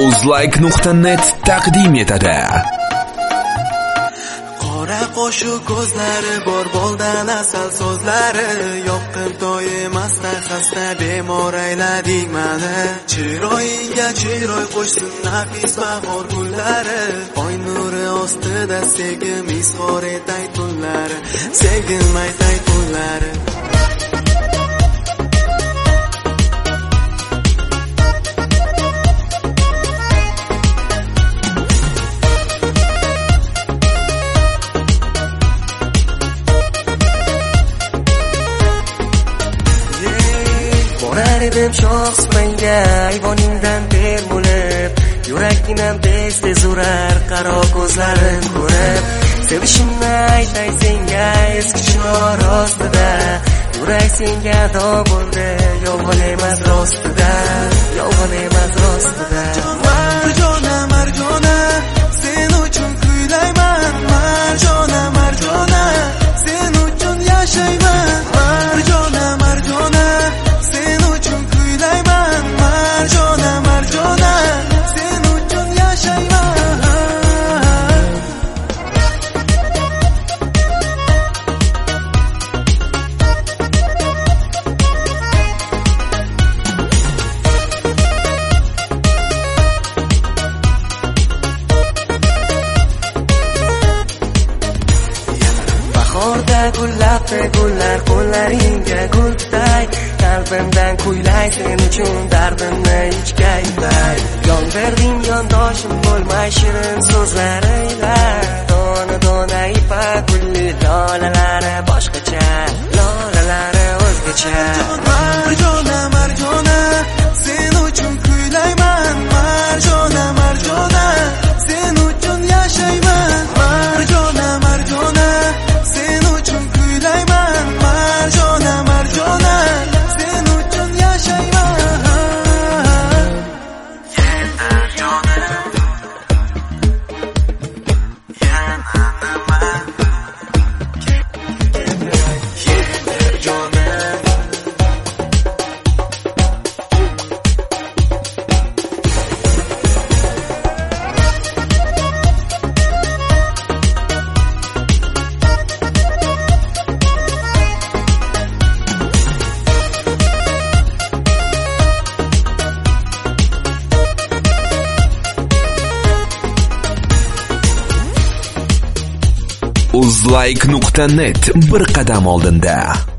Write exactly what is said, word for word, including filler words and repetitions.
uzlike nuqta net taqdim etadi. Qora qo'shiq ko'zlari bor boldan asal so'zlari, yoqqin to'ymasda xasta bemor ayladik mani. Chiroyingga chiroy qo'shsin nafis bahor gullari, oy nuri ostida sevgim izhor etay tunlari, sevgim aytay tunlari. Edim shoh spanga ayvoningdan termulib, yuraginam tez-tez urar qaro ko'zlarim ko'rib. Sevishimni aytay senga eski chinor ostida, yurak senga do bo'ldi, yolg'on emas rostida, yolg'on emas rostida. Marjona marjona sen uchun kuylayman, marjona marjona sen uchun yashayman, marjona marjona sen uchun kuylayman, marjona marjona sen uchun yashayman. Bahorda gullabdi gullar qo'llaringga gulday, qalbimdan kuylay sen uchun dardimni ichgayday. Yon berding yondoshim bo'lmay shirin so'zlaringlar, dona dona ipak gulli lolalari boshqacha, lolalari o'zgacha. Marjona marjona sen uchun kuylayman, marjona marjona sen uchun yashayman, marjona marjona sen uchun kuylayman, marjona marjona sen uchun yashayman. Yeter jonim yana nima, yeter jonim. uzlike nuqta net bir qadam oldinda.